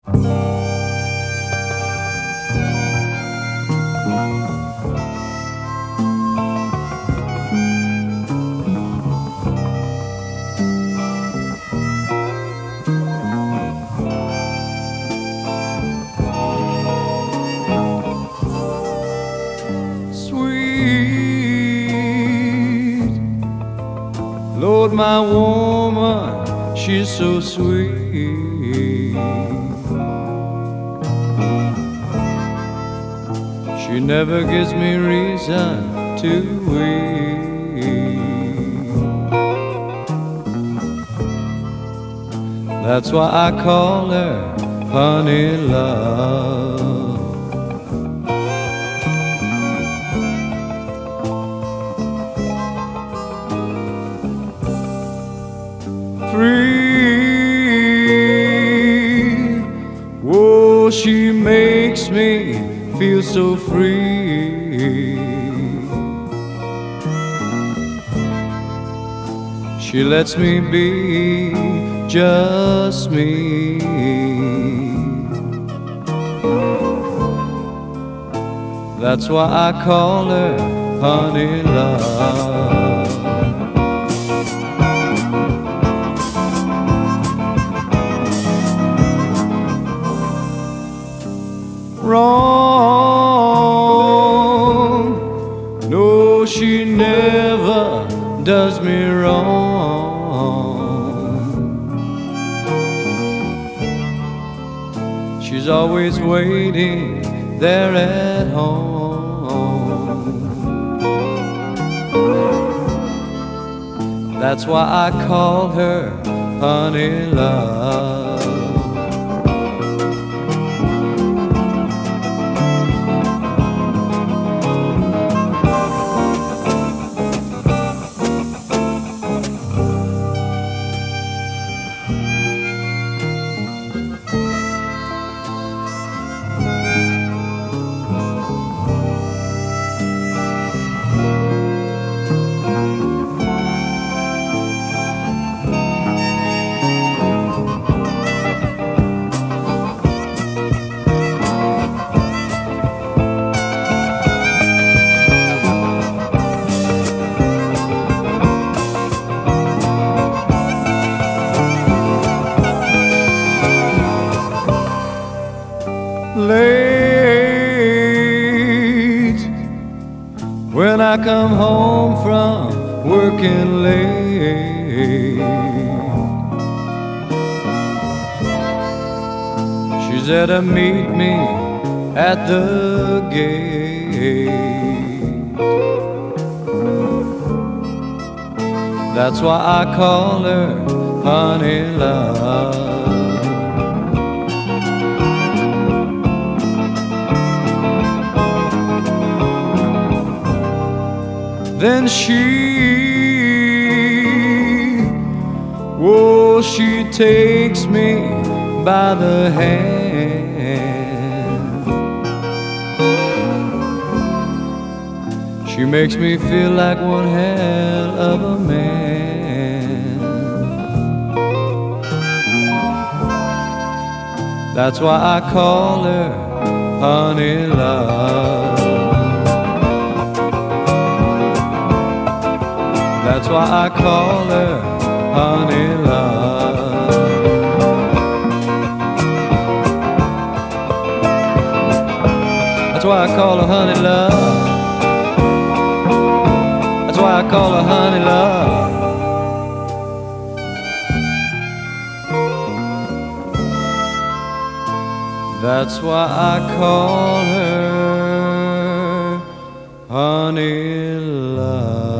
Sweet Lord, my woman, she's so sweet. She never gives me reason to weep. That's why I call her honey love. Free, oh, she makes me feel so free. She lets me be just me. That's why I call her honey love. Wrong, no, she never does me wrong. She's always waiting there at home. That's why I call her honey love. Late, when I come home from working late, she's there to meet me at the gate. That's why I call her honey love. Then she takes me by the hand. She makes me feel like one hell of a man. That's why I call her honey love. That's why I call her honey love. That's why I call her honey love. That's why I call her honey love. That's why I call her honey love.